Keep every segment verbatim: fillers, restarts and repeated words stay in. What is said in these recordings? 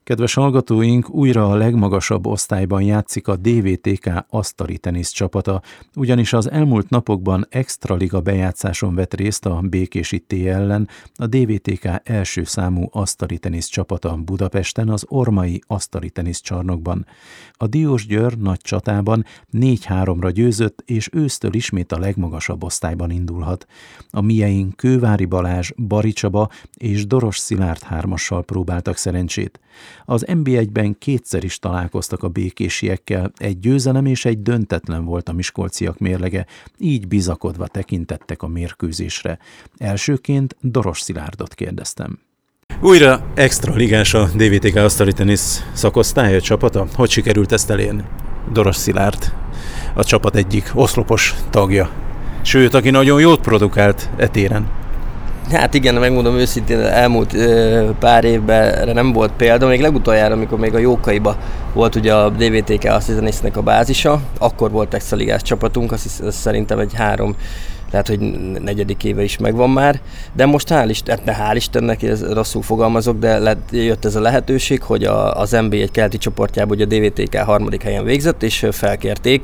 Kedves hallgatóink, újra a legmagasabb osztályban játszik a dé vé té ká asztali tenisz csapata, ugyanis az elmúlt napokban extraliga bejátszáson vett részt a békési té ellen a dé vé té ká első számú asztali tenisz csapata Budapesten az Ormai asztali teniszcsarnokban. A Diósgyőr nagy csatában négy háromra győzött, és ősztől ismét a legmagasabb osztályban indulhat. A mieink Kővári Balázs, Bari Csaba és Doros Szilárd hármassal próbáltak szerencsét. Az en bé egyben kétszer is találkoztak a békésiekkel, egy győzelem és egy döntetlen volt a miskolciak mérlege, így bizakodva tekintettek a mérkőzésre. Elsőként Doros Szilárdot kérdeztem. Újra extraligás a dé vé té ká asztali tenisz szakosztálya csapata. Hogy sikerült ezt elérni? Doros Szilárd, a csapat egyik oszlopos tagja. Sőt, aki nagyon jót produkált e téren. Hát igen, megmondom őszintén, elmúlt ö, pár évben erre nem volt példa, még legutoljára, amikor még a Jókaiba volt ugye a dé vé té ká asztali tenisznek a bázisa, akkor volt extraligás csapatunk, azt hisz, szerintem egy három, lehet, hogy negyedik éve is megvan már, de most hál' Isten, hál' Istennek, ez rosszul fogalmazok, de lett, jött ez a lehetőség, hogy a, az en bé egy keleti csoportjában ugye a dé vé té ká harmadik helyen végzett, és felkérték,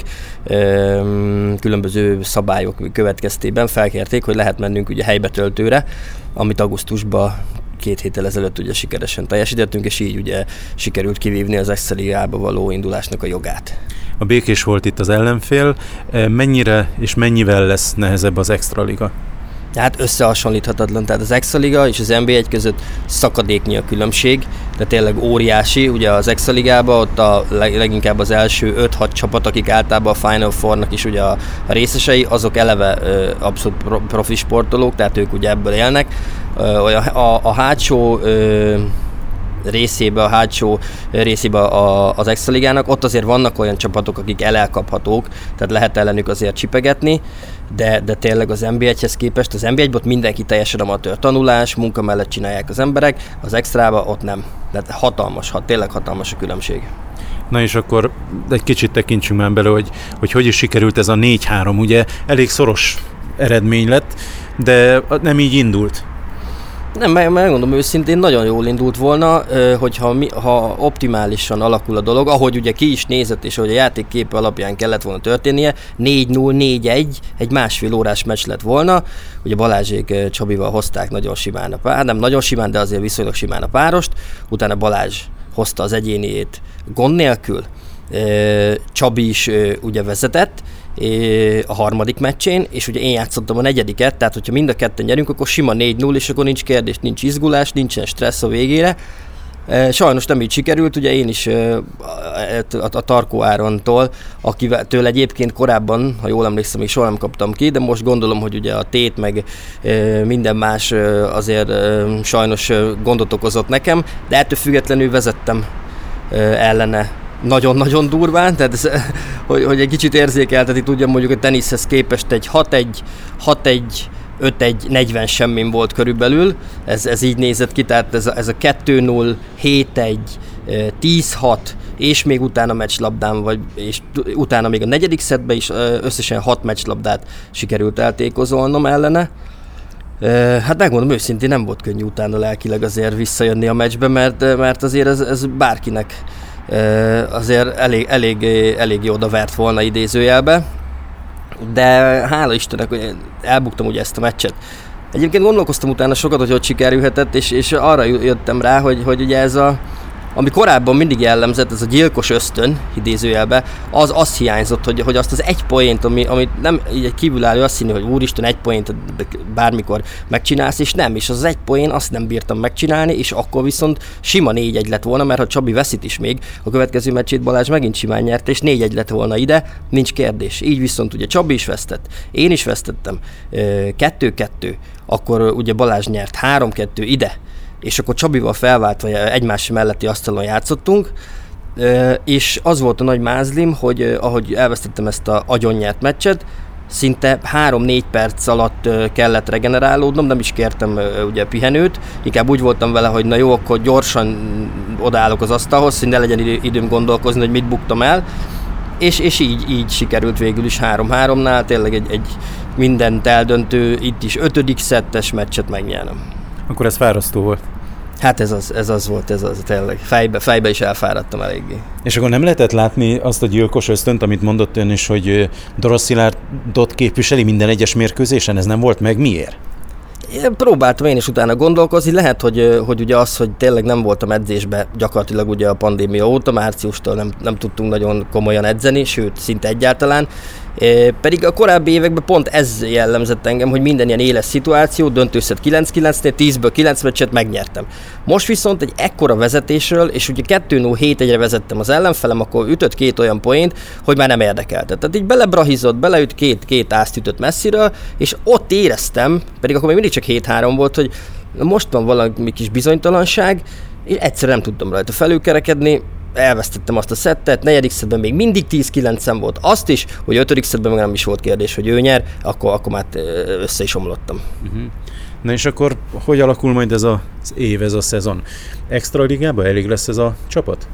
ö, különböző szabályok következtében felkérték, hogy lehet mennünk ugye helybetöltőre, amit augusztusban két héttel ezelőtt ugye sikeresen teljesítettünk, és így ugye sikerült kivívni az extraligába való indulásnak a jogát. A Békés volt itt az ellenfél. Mennyire és mennyivel lesz nehezebb az extraliga? Hát összehasonlíthatatlan, tehát az extraliga és az en bé egy között szakadéknyi a különbség, de tényleg óriási. Ugye az extraligában ott a leginkább az első öt-hat csapat, akik általában a Final Four-nak is ugye a, a részesei, azok eleve ö, abszolút profi sportolók, tehát ők ugye ebből élnek. Ö, a, a, a hátsó ö, részébe, a hátsó részébe a, az extraligának, ott azért vannak olyan csapatok, akik elelkaphatók, tehát lehet ellenük azért csipegetni, de, de tényleg az en bé egyhez képest, az en bé egyben ott mindenki teljesen amatőr tanulás, munka mellett csinálják az emberek, az extrába ott nem. Tehát hatalmas, ha tényleg hatalmas a különbség. Na és akkor egy kicsit tekintsünk már bele, hogy, hogy hogy is sikerült ez a négy három, ugye elég szoros eredmény lett, de nem így indult. Nem, megmondom őszintén, nagyon jól indult volna, hogyha mi, ha optimálisan alakul a dolog, ahogy ugye ki is nézett, és ahogy a játék képe alapján kellett volna történnie, négy null, négy egy, egy másfél órás meccs lett volna. Ugye Balázsék Csabival hozták nagyon simán a párost, nem nagyon simán, de azért viszonylag simán a párost, utána Balázs hozta az egyéniét gond nélkül, Csabi is ugye vezetett a harmadik meccsén, és ugye én játszottam a negyediket, tehát hogyha mind a ketten nyerünk, akkor sima négy null, és akkor nincs kérdés, nincs izgulás, nincsen stressz a végére. Sajnos nem így sikerült, ugye én is a Tarkó Árontól, akitől egyébként korábban, ha jól emlékszem, még soha nem kaptam ki, de most gondolom, hogy ugye a tét meg minden más azért sajnos gondot okozott nekem, de ettől függetlenül vezettem ellene nagyon-nagyon durván, tehát ez, hogy, hogy egy kicsit érzékelteti tudjam, mondjuk a teniszhez képest egy hat egy, hat egy, öt egy, negyven semmin volt körülbelül, ez, ez így nézett ki, tehát ez a, ez a kettő null, hét egy, tíz hat, és még utána meccslabdán, vagy, és utána még a negyedik szettben is összesen hat meccslabdát sikerült eltékozolnom ellene. Hát megmondom őszintén, nem volt könnyű utána lelkileg azért visszajönni a meccsbe, mert, mert azért ez, ez bárkinek azért elég, elég, elég jó odavert volna idézőjelbe, de hála Istennek, hogy elbuktam ugye ezt a meccset. Egyébként gondolkoztam utána sokat, hogy hogy sikerülhetett, és, és arra jöttem rá, hogy, hogy ugye ez a, ami korábban mindig jellemzett, ez a gyilkos ösztön, idézőjelbe, az az hiányzott, hogy, hogy azt az egy poént, ami, amit nem így egy kívülálló azt hinni, hogy úristen, egy poént bármikor megcsinálsz, és nem, és az egy poén azt nem bírtam megcsinálni, és akkor viszont sima négy egy lett volna, mert ha Csabi veszít is még, a következő meccsét Balázs megint simán nyert, és négy egy lett volna ide, nincs kérdés. Így viszont ugye Csabi is vesztett, én is vesztettem, kettő kettő, akkor ugye Balázs nyert három kettő ide, és akkor Csabival felváltva egymás melletti asztalon játszottunk, és az volt a nagy mázlim, hogy ahogy elvesztettem ezt a agyonnyert meccset, szinte három-négy perc alatt kellett regenerálódnom, nem is kértem ugye pihenőt, inkább úgy voltam vele, hogy na jó, akkor gyorsan odaállok az asztalhoz, hogy ne legyen időm gondolkozni, hogy mit buktam el, és, és így, így sikerült végül is három háromnál, tényleg egy, egy mindent eldöntő, itt is ötödik szettes meccset megnyernem. Akkor ez fárasztó volt? Hát ez az, ez az volt, ez az tényleg. Fejbe, fejbe is elfáradtam eléggé. És akkor nem lehetett látni azt a gyilkos ösztönt, amit mondott ön is, hogy Dorosz Szilárdot képviseli minden egyes mérkőzésen? Ez nem volt meg? Miért? Én próbáltam én is utána gondolkozni, lehet, hogy, hogy ugye az, hogy tényleg nem voltam edzésbe gyakorlatilag ugye a pandémia óta, márciustól nem, nem tudtunk nagyon komolyan edzeni, sőt, szinte egyáltalán. É, pedig a korábbi években pont ez jellemzett engem, hogy minden ilyen éles szituáció, döntőszett kilenc kilencnél, tízből kilenc meccset megnyertem. Most viszont egy ekkora vezetésről, és ugye kettő null hét egyre vezettem az ellenfelem, akkor ütött két olyan poént, hogy már nem érdekelte. Tehát így belebrahizott, beleüt két, két ászt ütött messziről, és ott éreztem, pedig akkor még mindig csak hét három volt, hogy most van valami kis bizonytalanság, és egyszerűen nem tudtam rajta felülkerekedni, elvesztettem azt a szettet, negyedik szettben még mindig tíz kilencen volt, azt is, hogy ötödik szettben meg nem is volt kérdés, hogy ő nyer, akkor, akkor már össze is omlottam. Uh-huh. Na és akkor hogy alakul majd ez az év, ez a szezon? Extraligában elég lesz ez a csapat?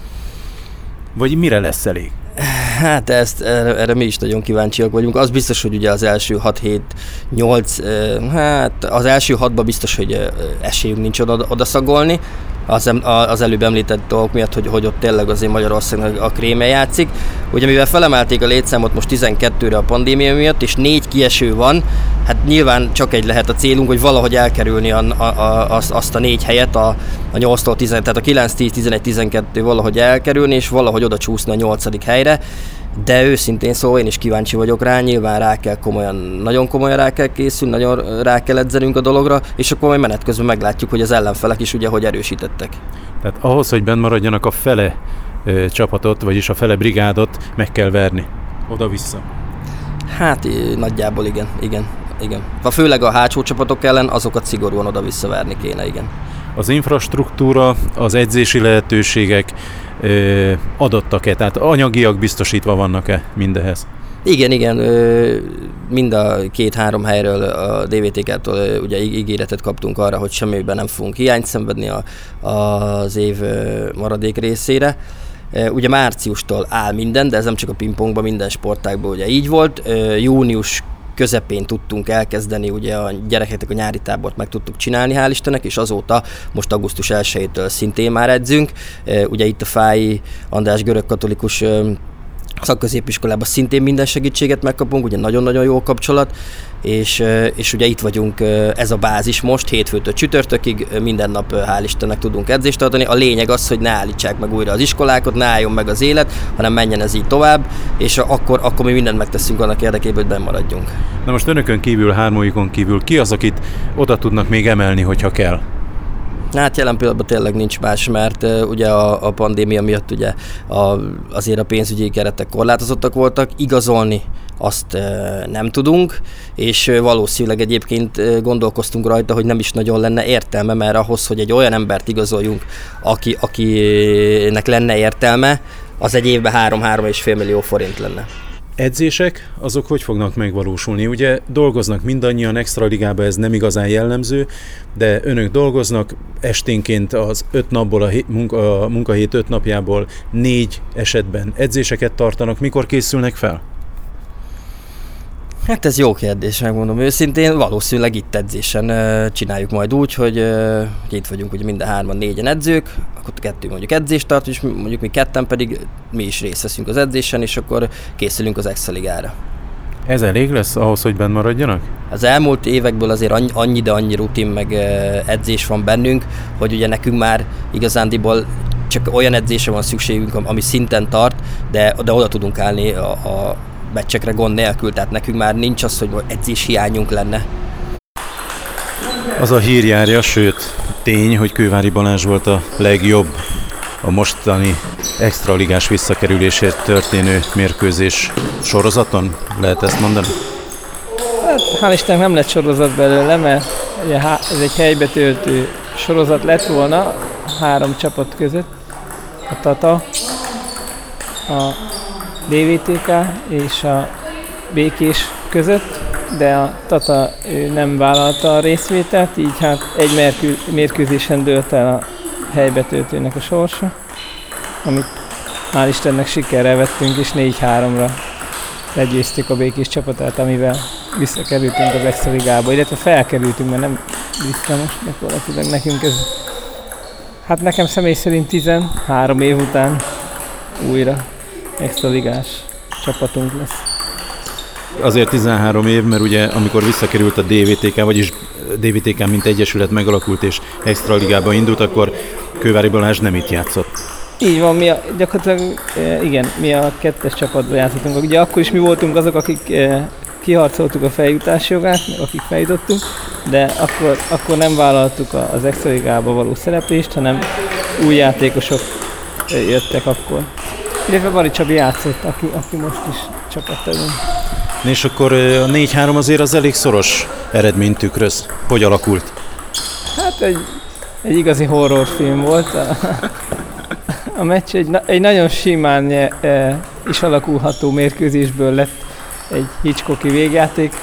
Vagy mire lesz elég? Hát ezt, erre, erre mi is nagyon kíváncsiak vagyunk. Az biztos, hogy ugye az első hat hét nyolc, hát az első hatban biztos, hogy esélyünk nincs oda, oda szagolni. Az, az előbb említett dolgok miatt, hogy, hogy ott tényleg azért Magyarországnak a krémje játszik. Ugye mivel felemelték a létszámot most tizenkettőre a pandémia miatt, és négy kieső van, hát nyilván csak egy lehet a célunk, hogy valahogy elkerülni a, a, a, azt a négy helyet, a, a nyolctól tizenöt, tehát a kilenc tíz tizenegy tizenkettő valahogy elkerülni, és valahogy oda csúszni a nyolcadik helyre. De őszintén szóval én is kíváncsi vagyok rá, nyilván rá kell komolyan, nagyon komolyan rá kell készülni, nagyon rá kell edzenünk a dologra, és akkor majd menet közben meglátjuk, hogy az ellenfelek is ugye hogy erősítettek. Tehát ahhoz, hogy benn maradjanak a fele ö, csapatot, vagyis a fele brigádot, meg kell verni oda-vissza. Hát nagyjából igen, igen, igen. Ha főleg a hátsó csapatok ellen, azokat szigorúan oda-vissza verni kéne, igen. Az infrastruktúra, az edzési lehetőségek ö, adottak-e? Tehát anyagiak biztosítva vannak-e mindehez? Igen, igen, mind a két-három helyről a dé vé té ká-tól ugye ígéretet kaptunk arra, hogy semmiben nem fogunk hiányt szenvedni a, az év maradék részére. Ugye márciustól áll minden, de ez nem csak a pingpongban, minden sportágban ugye így volt. Június közepén tudtunk elkezdeni, ugye a gyerekeknek a nyári tábort meg tudtuk csinálni, hál' Istennek, és azóta most augusztus elsejétől szintén már edzünk. Ugye itt a Fáji András görögkatolikus szakközépiskolában szintén minden segítséget megkapunk, ugye nagyon-nagyon jó kapcsolat, és, és ugye itt vagyunk, ez a bázis most, hétfőtől csütörtökig, minden nap hál' Istennek tudunk edzést tartani. A lényeg az, hogy ne állítsák meg újra az iskolákat, ne álljon meg az élet, hanem menjen ez így tovább, és akkor, akkor mi mindent megteszünk annak érdekében, hogy benn maradjunk. Na most önökön kívül, hármójukon kívül ki az, akit oda tudnak még emelni, hogyha kell? Hát jelen pillanatban tényleg nincs más, mert uh, ugye a, a pandémia miatt ugye a, azért a pénzügyi keretek korlátozottak voltak, igazolni azt uh, nem tudunk, és uh, valószínűleg egyébként uh, gondolkoztunk rajta, hogy nem is nagyon lenne értelme, mert ahhoz, hogy egy olyan embert igazoljunk, aki, akinek lenne értelme, az egy évben három-három és fél millió forint lenne. Edzések, azok hogy fognak megvalósulni? Ugye dolgoznak mindannyian, extraligában ez nem igazán jellemző, de önök dolgoznak, esténként az öt napból, a, hé- munka, a munkahét öt napjából négy esetben edzéseket tartanak. Mikor készülnek fel? Hát ez jó kérdés, megmondom őszintén. Valószínűleg itt edzésen uh, csináljuk majd úgy, hogy uh, itt vagyunk ugye minden hárman négyen edzők, akkor kettő mondjuk edzést tart, és mondjuk mi ketten pedig mi is részt veszünk az edzésen, és akkor készülünk az Extraligára. Ez elég lesz ahhoz, hogy benn maradjanak? Az elmúlt évekből azért annyi, annyi de annyi rutin meg uh, edzés van bennünk, hogy ugye nekünk már igazándiból csak olyan edzésre van szükségünk, ami szinten tart, de, de oda tudunk állni a, a meccsekre gond nélkül, tehát nekünk már nincs az, hogy edzés hiányunk lenne. Az a hír járja, sőt tény, hogy Kővári Balázs volt a legjobb a mostani extraligás visszakerülésért történő mérkőzés sorozaton, lehet ezt mondani? Hát hál' Istennek nem lett sorozat belőle, mert ugye ez egy helybetöltő sorozat lett volna három csapat között, a Tata, a dé vé té ká és a Békés között, de a Tata nem vállalta a részvételt, így hát egy mérkő- mérkőzésen dőlt el a helybetöltőnek a sorsa, amit hál' Istennek sikerrel vettünk, és négy háromra legyőztük a Békés csapatát, amivel visszakerültünk az Extraligába, illetve felkerültünk, mert nem vissza most, gyakorlatilag nekünk ez Hát nekem személy szerint tizenhárom év után újra extraligás csapatunk lesz. Azért tizenhárom év, mert ugye amikor visszakerült a dé vé té ká, vagyis dé vé té ká mint egyesület megalakult és extraligába indult, akkor Kővári Balázs nem itt játszott. Így van, mi a, gyakorlatilag igen, mi a kettes csapatban játszottunk. Ugye akkor is mi voltunk azok, akik kiharcoltuk a feljutási jogát, akik feljutottunk, de akkor, akkor nem vállaltuk az extraligába való szereplést, hanem új játékosok jöttek akkor. Illetve Bari Csabi játszott, aki, aki most is csapattagunk. És akkor a négy három azért az elég szoros eredményt tükröz. Hogy alakult? Hát egy, egy igazi horrorfilm volt. A, a meccs egy, egy nagyon simán e, is alakulható mérkőzésből lett egy Hitchcocki végjáték.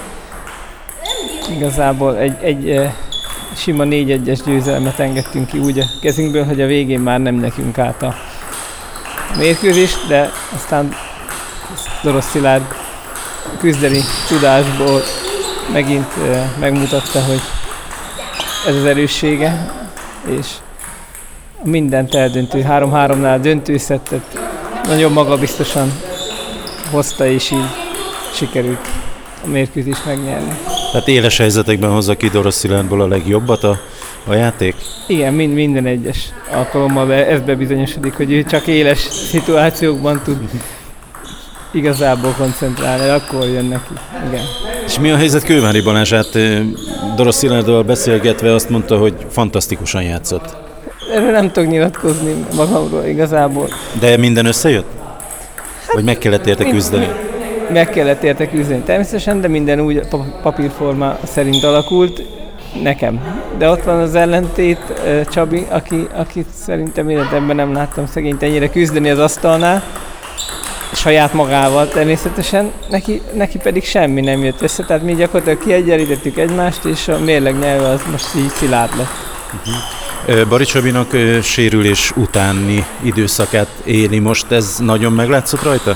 Igazából egy, egy e, sima négy egyes győzelmet engedtünk ki úgy a kezünkből, hogy a végén már nem nekünk állt a mérkőzést, de aztán Dorosz Szilárd küzdeni tudásból megint e, megmutatta, hogy ez az erőssége, és a mindent eldöntő három háromnál döntőszettet nagyon magabiztosan hozta, és így sikerült a mérkőzést megnyerni. Tehát éles helyzetekben hozza ki Dorosz Szilárdból a legjobbat a, a játék? Igen, mind, minden egyes alkalommal ez bebizonyosodik, hogy ő csak éles szituációkban tud igazából koncentrálni, akkor jön neki. Igen. És mi a helyzet Kővári Balázs? Hát Dorosz Szilárddal beszélgetve azt mondta, hogy fantasztikusan játszott. Erről nem tudok nyilatkozni magamról igazából. De minden összejött? Hát, vagy meg kellett érte küzdeni? Meg kellett érte küzdeni természetesen, de minden úgy papírforma szerint alakult nekem. De ott van az ellentét, Csabi, aki, akit szerintem életemben nem láttam szegényt ennyire küzdeni az asztalnál, saját magával természetesen, neki, neki pedig semmi nem jött össze, tehát mi gyakorlatilag kiegyenlítettük egymást, és a mérleg nyelve az most így szilárd lett. Uh-huh. Bari Csabinak uh, sérülés utáni időszakát éli most, ez nagyon meglátszott rajta?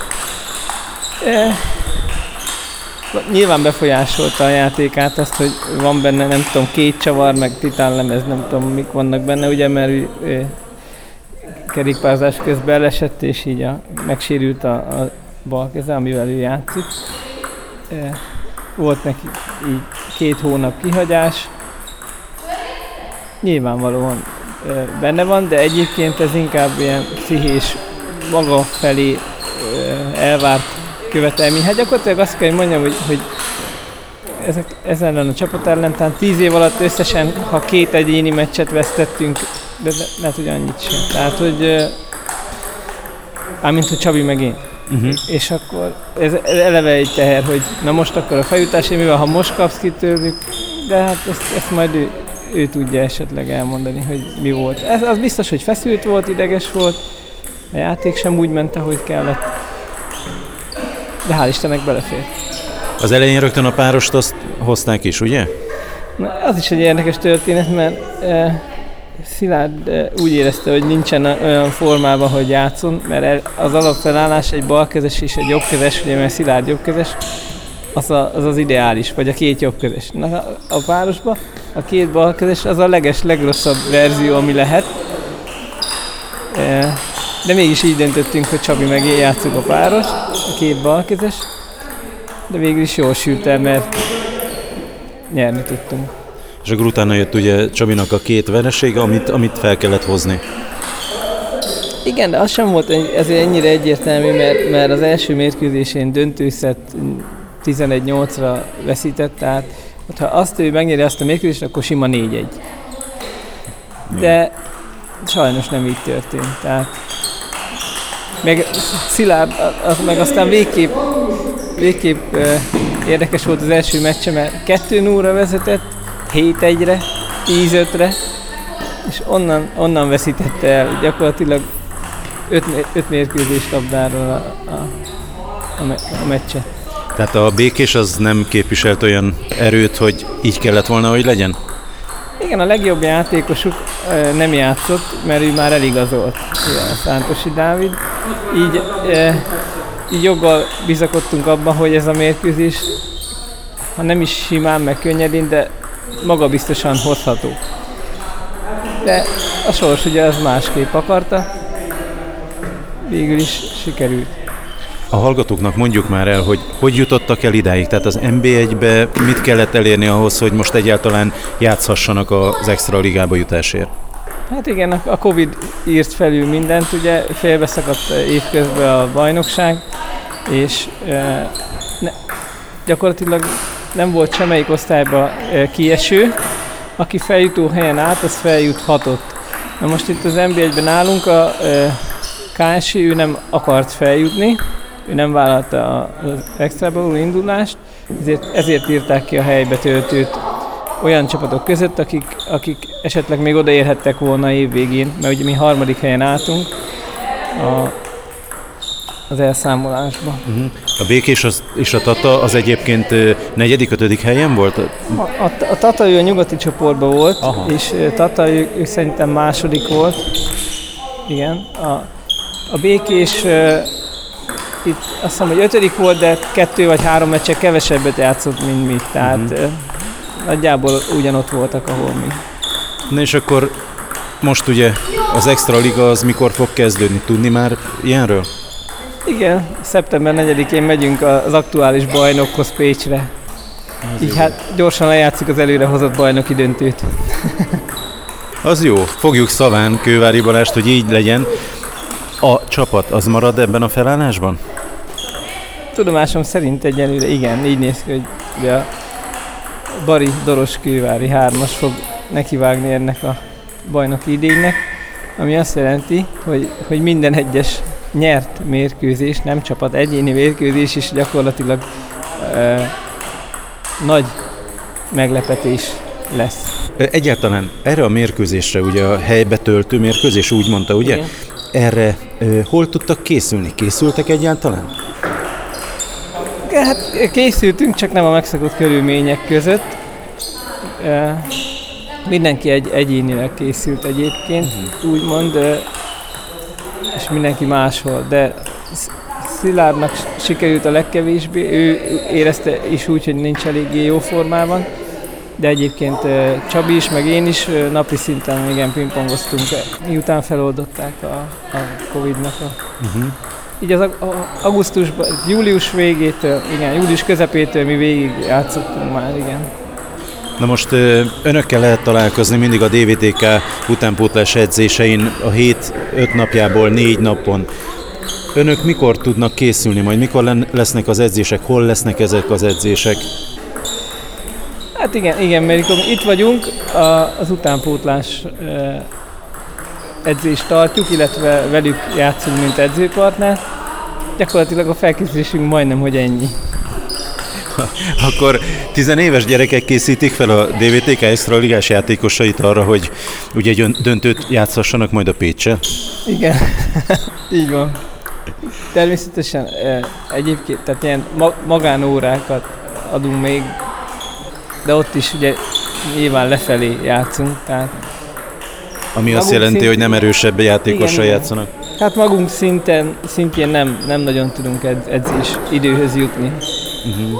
E, nyilván befolyásolta a játékát azt, hogy van benne, nem tudom, két csavar, meg titánlemez, nem tudom, mik vannak benne, ugye, mert ő, ő, kerékpárzás közben elesett, és így a, megsérült a, a bal keze, amivel ő játszik. E, volt neki így két hónap kihagyás. Nyilvánvalóan e, benne van, de egyébként ez inkább ilyen pszichés, maga felé e, elvárt követelmény. Hát gyakorlatilag azt kell, hogy mondjam, hogy, hogy ezek, ez ellen a csapat ellen, tehát tíz év alatt összesen, ha két egyéni meccset vesztettünk, de lehet, hogy annyit sem. Tehát, hogy ámint, hogy Csabi meg én. Uh-huh. És akkor ez, ez eleve egy teher, hogy na most akkor a feljutás, mivel ha most kapsz ki tőlük, de hát ezt, ezt majd ő, ő tudja esetleg elmondani, hogy mi volt. Ez az biztos, hogy feszült volt, ideges volt, a játék sem úgy ment, ahogy kellett, de hál' Istennek belefér. Az elején rögtön a párost azt hozták is, ugye? Na, az is egy érdekes történet, mert e, Szilárd e, úgy érezte, hogy nincsen olyan formában, hogy játszon, mert az alapfelállás egy balkezes és egy jobbkezes, ugye, mert Szilárd jobbkezes, az, a, az az ideális, vagy a két jobbkezes. Na, a, a párosban a két balkezes az a leges, legrosszabb verzió, ami lehet. E, de mégis így döntöttünk, hogy Csabi meg én játszunk a páros, a két balkezes, de végül is jól sült el, mert nyerni tudtunk. És akkor utána jött ugye Csabinak a két veresége, amit, amit fel kellett hozni. Igen, de az sem volt ezért ennyire egyértelmű, mert, mert az első mérkőzésén döntőszett tizenegy nyolcra veszített, tehát ha azt ő megnyeri azt a mérkőzést, akkor sima négy egy. De sajnos nem így történt, tehát meg Szilárd, az meg aztán végképp, végképp uh, érdekes volt az első meccse, mert kettő nullra vezetett, hét egyre, tíz ötre, és onnan, onnan veszítette el gyakorlatilag öt mérkőzés labdáról a, a, a, me, a meccset. Tehát a Békés az nem képviselt olyan erőt, hogy így kellett volna, hogy legyen? Igen, a legjobb játékosuk e, nem játszott, mert ő már eligazolt, a Szántosi Dávid. Így, e, így joggal bizakodtunk abban, hogy ez a mérkőzés, ha nem is simán, meg könnyedén, de magabiztosan hozható. De a sors ugye az másképp akarta, végül is sikerült. A hallgatóknak mondjuk már el, hogy hogy jutottak el idáig, tehát az en bé egybe mit kellett elérni ahhoz, hogy most egyáltalán játszhassanak az extra ligába jutásért? Hát igen, a Covid írt felül mindent, ugye félbeszakadt évközben a bajnokság, és e, ne, gyakorlatilag nem volt semmelyik osztályba e, kieső, aki feljutó helyen állt, az feljuthatott. Na most itt az en bé egyben nálunk a e, ká es i, ő nem akart feljutni, ő nem vállalta az extrába való indulást, ezért, ezért írták ki a helybetöltőt olyan csapatok között, akik, akik esetleg még odaérhettek volna év végén, mert ugye mi harmadik helyen álltunk a, az elszámolásban. Uh-huh. A Békés az, és a Tata az egyébként negyedik, ötödik helyen volt? A, a, a Tata ő a nyugati csoportban volt, aha, és Tata ő, ő szerintem második volt. Igen. A, a Békés uh, itt azt hiszem, hogy ötödik volt, de kettő vagy három meccsen kevesebbet játszott, mint mi. Tehát uh-huh. nagyjából ugyanott voltak, ahol mi. Na és akkor most ugye az extra liga az mikor fog kezdődni? Tudni már ilyenről? Igen, szeptember negyedikén megyünk az aktuális bajnokhoz Pécsre. Az így jó. Hát gyorsan lejátszik az előrehozott bajnoki döntőt. Az jó, fogjuk szaván Kővári Balást, hogy így legyen. A csapat az marad ebben a felállásban? Tudomásom szerint egyelőre igen, így néz ki, hogy a Bari Doros Kővári hármas fog nekivágni ennek a bajnoki idénynek, ami azt jelenti, hogy, hogy minden egyes nyert mérkőzés, nem csapat, egyéni mérkőzés is gyakorlatilag e, nagy meglepetés lesz. Egyáltalán erre a mérkőzésre, ugye a helybetöltő mérkőzés, úgy mondta, ugye? Igen. Erre e, hol tudtak készülni? Készültek egyáltalán? Hát készültünk, csak nem a megszokott körülmények között. E, mindenki egy, egyénileg készült egyébként, uh-huh. úgymond, e, és mindenki máshol, de Szilárdnak sikerült a legkevésbé, ő érezte is úgy, hogy nincs eléggé jó formában, de egyébként e, Csabi is, meg én is e, napi szinten igen pingpongoztunk, miután feloldották a, a Covid-nak a... Uh-huh. Így az augusztusban, július végétől, igen, július közepétől mi végig játszottunk már, igen. Na most önökkel lehet találkozni mindig a dé vé té ká utánpótlás edzésein a hét öt napjából négy napon. Önök mikor tudnak készülni, majd mikor lesznek az edzések, hol lesznek ezek az edzések? Hát igen, igen, mert itt vagyunk, az utánpótlás edzést tartjuk, illetve velük játszunk, mint edzőpartner. Gyakorlatilag a felkészülésünk majdnem, hogy ennyi. Akkor tizenéves gyerekek készítik fel a dé vé té ká extra ligás játékosait arra, hogy ugye egy döntőt játszhassanak majd a Péccsel? Igen, így van. Természetesen egyébként, tehát ilyen magánórákat adunk még, de ott is ugye nyilván lefelé játszunk, tehát ami azt jelenti, szint... hogy nem erősebb játékossal igen, játszanak? Hát magunk szinten, szintén nem, nem nagyon tudunk edzés időhöz jutni. Uh-huh.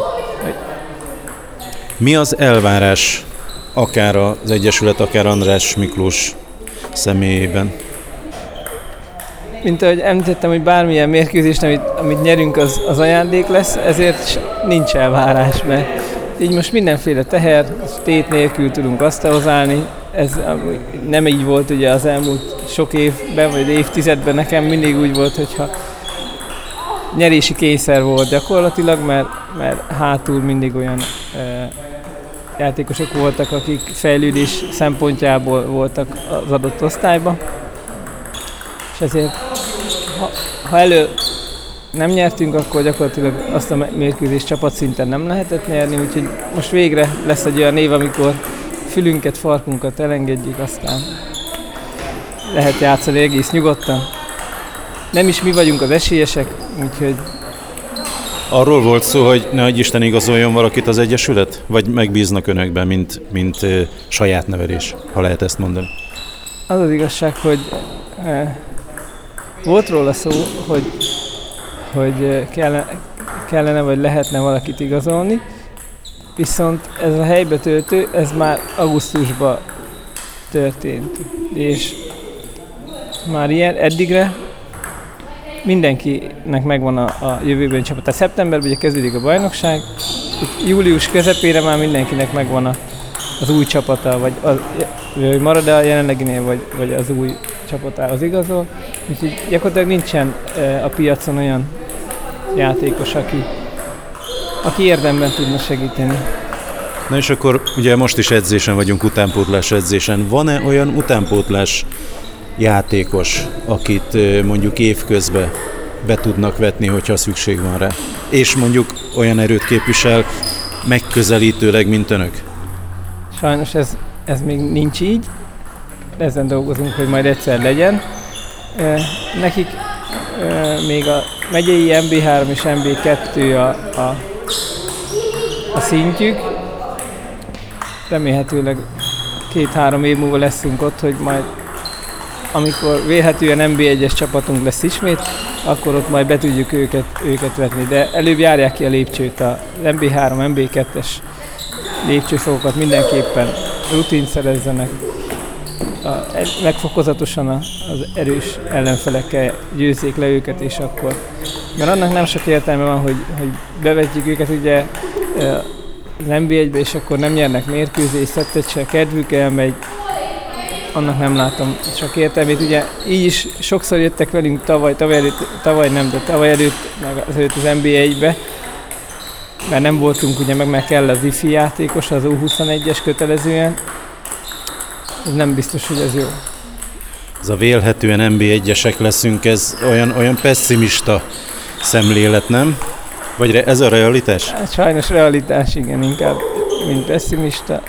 Mi az elvárás akár az Egyesület, akár András Miklós személyében? Mint ahogy említettem, hogy bármilyen mérkőzést, amit, amit nyerünk, az, az ajándék lesz, ezért nincs elvárás, mert így most mindenféle teher, tét nélkül tudunk asztalhoz állni. Ez nem így volt ugye az elmúlt sok évben, vagy évtizedben, nekem mindig úgy volt, hogyha nyerési kényszer volt gyakorlatilag, mert, mert hátul mindig olyan e, játékosok voltak, akik fejlődés szempontjából voltak az adott osztályban. És ezért, ha, ha elő nem nyertünk, akkor gyakorlatilag azt a mérkőzést csapatszinten nem lehetett nyerni, úgyhogy most végre lesz egy olyan év, amikor fülünket, farkunkat elengedjük, aztán lehet játszani egész nyugodtan. Nem is mi vagyunk az esélyesek, úgyhogy... Arról volt szó, hogy ne adj Isten igazoljon valakit az Egyesület? Vagy megbíznak önökben, mint, mint uh, saját nevelés, ha lehet ezt mondani? Az az igazság, hogy eh, volt róla szó, hogy, hogy kellene, kellene vagy lehetne valakit igazolni, viszont ez a helybetöltő, ez már augusztusban történt, és már ilyen eddigre. Mindenkinek megvan a, a jövőbeni csapat. Tehát szeptemberben ugye kezdődik a bajnokság, itt július közepére már mindenkinek megvan a, az új csapata, vagy az, hogy marad-e a jelenleginél, vagy, vagy az új csapatához igazol. Úgyhogy gyakorlatilag nincsen a piacon olyan játékos, aki, aki érdemben tudna segíteni. Na és akkor ugye most is edzésen vagyunk, utánpótlás edzésen. Van-e olyan utánpótlás játékos, akit mondjuk évközben be tudnak vetni, hogyha szükség van rá? És mondjuk olyan erőt képvisel megközelítőleg, mint önök? Sajnos ez, ez még nincs így. Ezen dolgozunk, hogy majd egyszer legyen. Nekik még a megyei em bé három és em bé kettő a, a, a szintjük. Remélhetőleg két-három év múlva leszünk ott, hogy majd amikor vélhetően em bé egyes csapatunk lesz ismét, akkor ott majd be tudjuk őket, őket vetni. De előbb járják ki a lépcsőt, a em bé három, em bé kettes lépcsőfokokat mindenképpen rutint szerezzenek. A, megfokozatosan az erős ellenfelekkel győzzék le őket, és akkor. Mert annak nem sok értelme van, hogy, hogy bevetjük őket ugye az em bé egybe, és akkor nem nyernek mérkőzést, szettet se, kedvük elmegy. Annak nem látom sok értelmét. Ugye így is sokszor jöttek velünk tavaly, tavaly előtt, tavaly nem, de tavaly előtt, meg az előtt az em bé egybe, mert nem voltunk, ugye meg, meg kell az ifi játékos, az u huszonegyes kötelezően. Ez nem biztos, hogy ez jó. Ez a vélhetően em bé egyesek leszünk, ez olyan, olyan pessimista szemlélet, nem? Vagy ez a realitás? Hát sajnos realitás, igen, inkább, mint pessimista.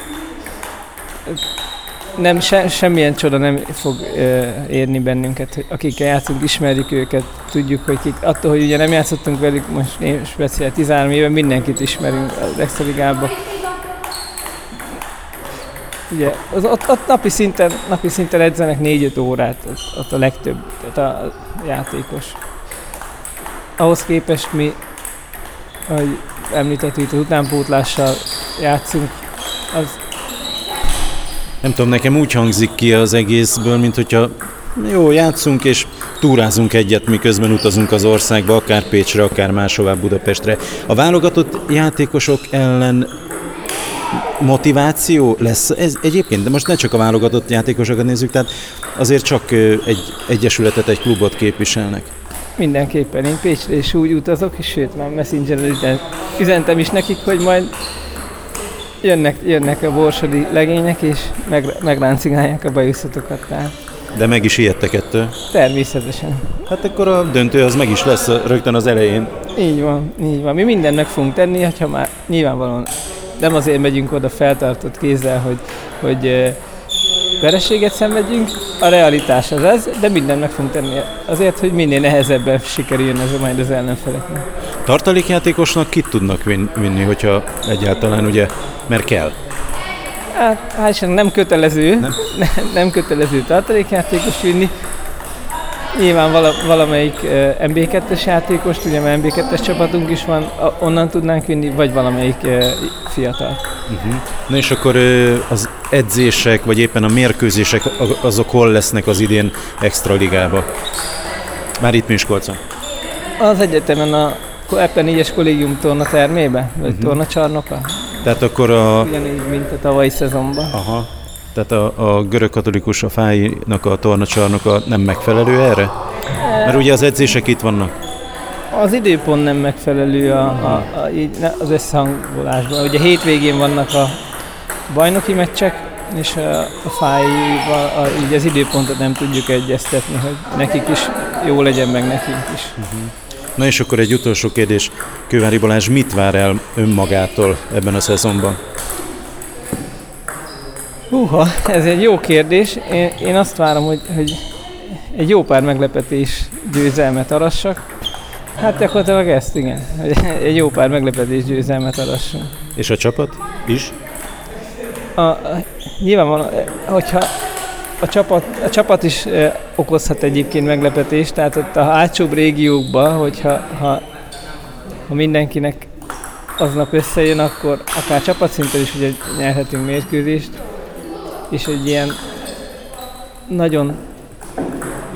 Nem, se, semmilyen csoda nem fog uh, érni bennünket, hogy akikkel játszunk, ismerjük őket, tudjuk, hogy kik. Attól, hogy ugye nem játszottunk velük most speciál tizenhárom éve, mindenkit ismerünk az extraligában. Ugye, az, ott, ott napi, szinten, napi szinten edzenek négy-öt órát, ott, ott a legtöbb, ott a játékos. Ahhoz képest mi, ahogy említettük, az utánpótlással játszunk, az nem tudom, nekem úgy hangzik ki az egészből, mint hogyha jó, játszunk és túrázunk egyet, miközben utazunk az országba, akár Pécsre, akár máshová Budapestre. A válogatott játékosok ellen motiváció lesz? Ez egyébként, de most ne csak a válogatott játékosokat nézzük, tehát azért csak egy egyesületet, egy klubot képviselnek. Mindenképpen. Én Pécsre is úgy utazok, és sőt, már Messengeren üzentem is nekik, hogy majd Jönnek, jönnek a borsodi legények, és meg, megráncigálják a bajuszatokat. Tehát. De meg is ijedtek ettől? Természetesen. Hát akkor a döntő az meg is lesz rögtön az elején. Így van, így van. Mi mindent meg fogunk tenni, ha már nyilvánvalóan nem azért megyünk oda feltartott kézzel, hogy, hogy vereséget szenvedjünk. A realitás az ez, de mindent meg fogunk tenni azért, hogy minél nehezebben sikerüljön ez majd az ellenfeleknek. Tartalékjátékosnak kit tudnak vin- vinni, hogyha egyáltalán, ugye, mert kell? Hát, hát nem kötelező, nem, nem, nem kötelező tartalékjátékos vinni. Nyilván vala, valamelyik uh, em bé kettes játékost, ugye mert em bé kettes csapatunk is van, a, onnan tudnánk vinni, vagy valamelyik uh, fiatal. Uh-huh. Na és akkor uh, az edzések, vagy éppen a mérkőzések, azok hol lesznek az idén extraligában? Már itt Miskolcon? Az egyetemen a Eppen négyes kollégium tornatermébe, vagy uh-huh. tornacsarnoka. Tehát akkor a... Ugyanígy, mint a tavalyi szezonban. Aha. Tehát a, a görög katolikus, a Fáinak a tornacsarnoka nem megfelelő erre? Mert ugye az edzések itt vannak. Az időpont nem megfelelő a, a, a, az összehangolásban. Ugye hétvégén vannak a bajnoki meccsek, és a, a Fáival így az időpontot nem tudjuk egyeztetni, hogy nekik is jó legyen, meg nekünk is. Uh-huh. Na és akkor egy utolsó kérdés. Kővári Balázs mit vár el önmagától ebben a szezonban? Húha, ez egy jó kérdés. Én, én azt várom, hogy, hogy egy jó pár meglepetés győzelmet arassak. Hát gyakorlatilag ezt, igen. Egy jó pár meglepetés győzelmet arassunk. És a csapat is? A, a, nyilvánvalóan, hogyha a csapat, a csapat is e, okozhat egyébként meglepetést, tehát ott a hátsóbb régiókban, hogyha ha, ha mindenkinek aznap összejön, akkor akár csapatszinten is ugye nyerhetünk mérkőzést, és egy ilyen nagyon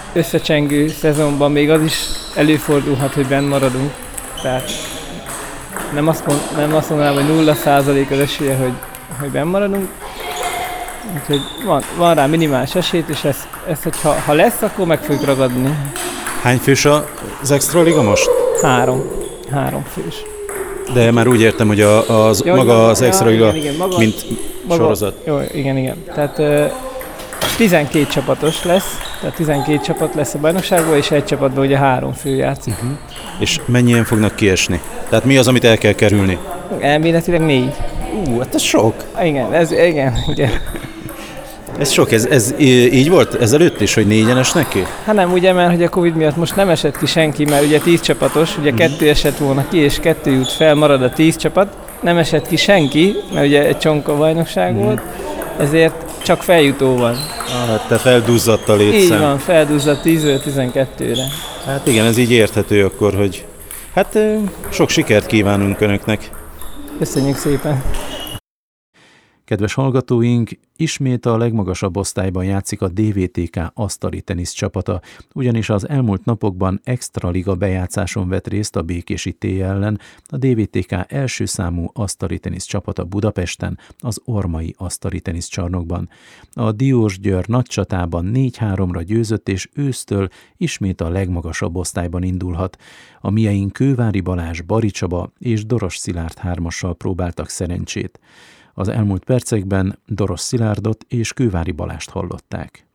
összecsengő szezonban még az is előfordulhat, hogy benn maradunk. Tehát nem azt, mond, nem azt mondanám, hogy nulla százalék az esélye, hogy, hogy benn maradunk. Úgyhogy van, van rá minimális esélyt, és ezt, ezt hogy ha, ha lesz, akkor meg fogjuk ragadni. Hány fős az Extraliga most? Három. Három fős. De már úgy értem, hogy a, az, ja, maga az Extraliga, ja, igen, igen, maga, mint maga, sorozat. Jó, igen, igen. Tehát uh, tizenkét csapatos lesz, tehát tizenkét csapat lesz a bajnokságban, és egy csapatban ugye három fő játszik. Uh-huh. És mennyien fognak kiesni? Tehát mi az, amit el kell kerülni? Elméletileg négy. Ú, hát ez sok. Igen, ez, igen, igen. Ez sok, ez, ez így volt ezelőtt is, hogy négyen esnek ki? Hát nem, ugye, mert hogy a Covid miatt most nem esett ki senki, mert ugye tíz csapatos, ugye mm. kettő esett volna ki, és kettő jut fel, marad a tíz csapat. Nem esett ki senki, mert ugye egy csonka bajnokság mm. volt, ezért csak feljutó van. Ah, hát te felduzzadt a létszám. Így van, felduzzadt tízről tizenkettőre. Hát igen, ez így érthető akkor, hogy hát sok sikert kívánunk Önöknek. Köszönjük szépen! Kedves hallgatóink, ismét a legmagasabb osztályban játszik a dé vé té ká asztali tenisz csapata, ugyanis az elmúlt napokban extraliga bejátszáson vett részt a békési té ellen a dé vé té ká első számú asztali tenisz csapata Budapesten, az Ormai asztali tenisz csarnokban. A Diósgyőr nagy csatában négy háromra győzött, és ősztől ismét a legmagasabb osztályban indulhat. A mieink Kővári Balázs, Bari Csaba és Doros Szilárd hármassal próbáltak szerencsét. Az elmúlt percekben Doros Szilárdot és Kővári Balást hallották.